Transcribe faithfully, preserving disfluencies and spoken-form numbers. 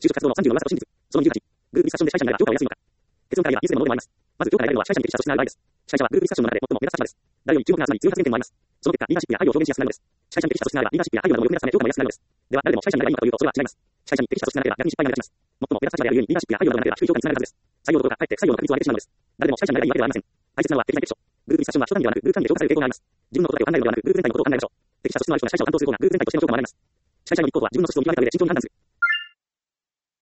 就職活動のさんじゅうの裏技と真実。そのにじゅうはち、グループディスカッションで支配者になれば評価を安いのか。結論から言えば、いずれもものでもあります。まず評価が得られるのは支配者に適したとしない場合です。支配者はグループディスカッションの中で最も目立つ立場です。誰より注目が集まり強い発言点もあります。その結果、リーダーシップや配慮を表現しやすくなるのです。支配者に適したとしなれば、リーダーシップや配慮などもよく目立つため評価も安くなるのです。では、誰でも支配者になればいいのかというと、それは違います。支配者に適したとしなければ逆に失敗が目立ちます。最も目立つ立場であるゆえに、リーダーシップや配慮などがなければ低い評価につながるはずです。採用どころか、かえって不採用の確率を上げてしまうのです。誰でも支配者になればいいわけではありません。大切なのは適材適所。グループディスカッションは人単位ではなく、グループ単位で評価される傾向があります。自分のことだけを考えるのではなく、グループ全体のことを考えましょう。適した素質のある人が支配者を担当する方がグループ全体としての評価も学べます。支配者の立候補は自分の素質を見極めた上で慎重に判断する。